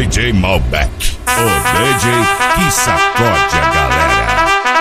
DJ Malbec, o DJ que sacode a galera.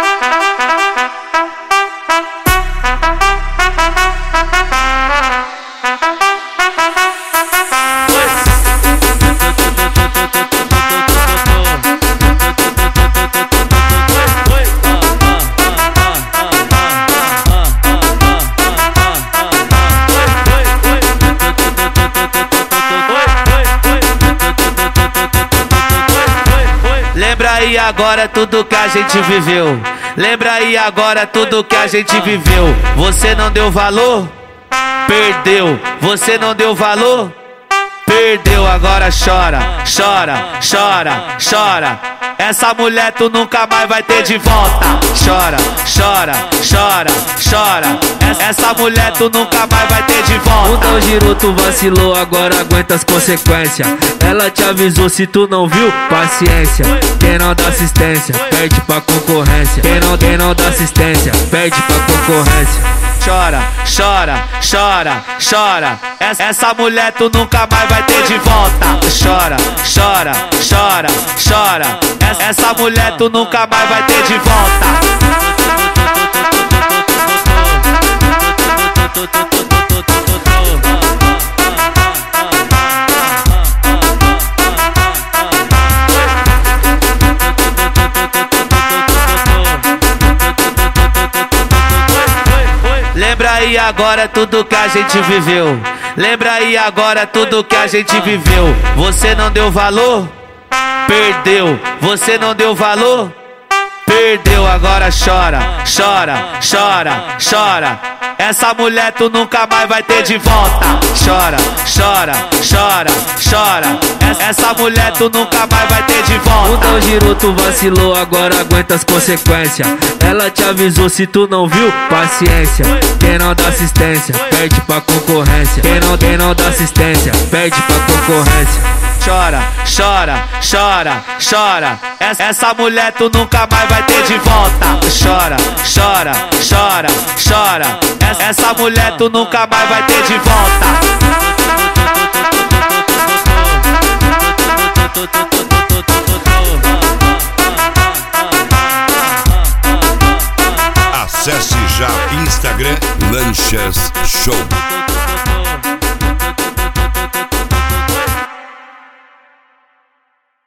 Lembra aí agora tudo que a gente viveu. Lembra aí agora tudo que a gente viveu. Você não deu valor? Perdeu. Você não deu valor? Perdeu. Agora chora, chora, chora, chora. Essa mulher tu nunca mais vai ter de volta. Chora, chora, chora, chora. Essa mulher tu nunca mais vai ter de volta. O não girou, tu vacilou, agora aguenta as consequências. Ela te avisou, se tu não viu, paciência. Quem não dá assistência, perde pra concorrência. Quem não dá assistência, perde pra concorrência. Chora, chora, chora, chora. Essa mulher tu nunca mais vai ter de volta. Chora, chora, chora, chora. Essa mulher tu nunca mais vai ter de volta. Lembra aí agora tudo que a gente viveu. Lembra aí agora tudo que a gente viveu. Você não deu valor? Perdeu. Você não deu valor? Perdeu. Agora chora, chora, chora, chora. Essa mulher tu nunca mais vai ter de volta. Chora, chora, chora, chora. Essa mulher tu nunca mais vai ter de volta. O não girou, tu vacilou, agora aguenta as consequências. Ela te avisou, se tu não viu, paciência. Quem não dá assistência, perde pra concorrência. Quem não dá assistência, perde pra concorrência. Chora, chora, chora, chora. Essa mulher tu nunca mais vai ter de volta. Chora, chora, chora, chora. Essa mulher tu nunca mais vai ter de volta. Acesse já Instagram Lanchas Show.